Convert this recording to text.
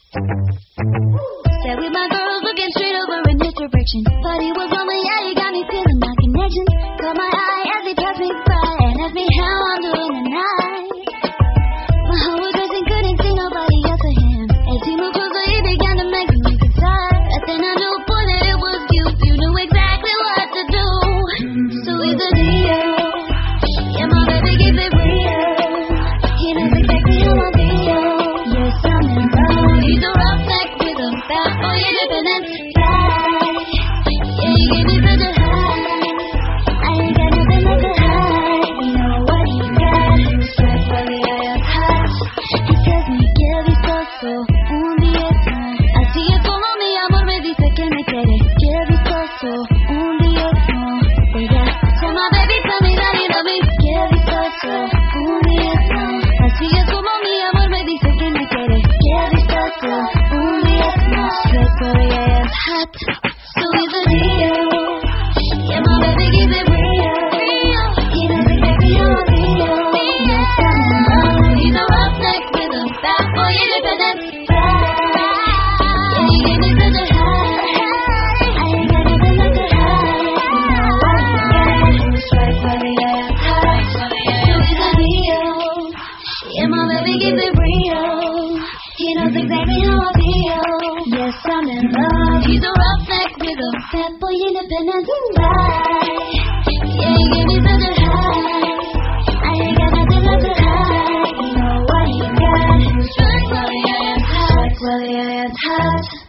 Sat with my girls looking straight over in his direction. Thought he was on me, yeah, he got me feeling my connection. Caught my eye as he passed me by and asked me how I'm doing tonight. My heart was racing, couldn't see nobody else but him. As he moved closer, he began to make me inside. And then I knew, boy, that it was you. You knew exactly what to do. So he's a deal. Yeah, my baby keeps it real. He knows exactly how I feel. Yes, I'm in love. He's a roughneck with a bad boy independence. Yeah, he gave me such a high. I ain't got nothing left to hide. You know what he got? Strike while the iron's hot. He tells me que he visto un día. Así es como mi amor me dice que me quiere. Que he visto un día. Ella, so my baby tell me that he love me. Que he visto un día. Así es como mi amor me dice que me quiere. Que he visto un día. Strike while the iron's hot. So he's a deal. Yeah, my baby keeps it real. He knows exactly how I feel. Yes, I'm in love. He's a roughneck with a bad boy independence. Yeah, he gave me such a high. I ain't got nothing left to hide. You know what he got? Strike while the iron's hot. So he's a deal. Yeah, my baby keeps it real. He knows exactly how I feel. Yes, I'm in love. He's a roughneck with a bad boy independence. Yeah, he gave me such a high. I ain't got nothing left to hide. You know what he got? Strike while the iron's hot. Strike while the iron's hot.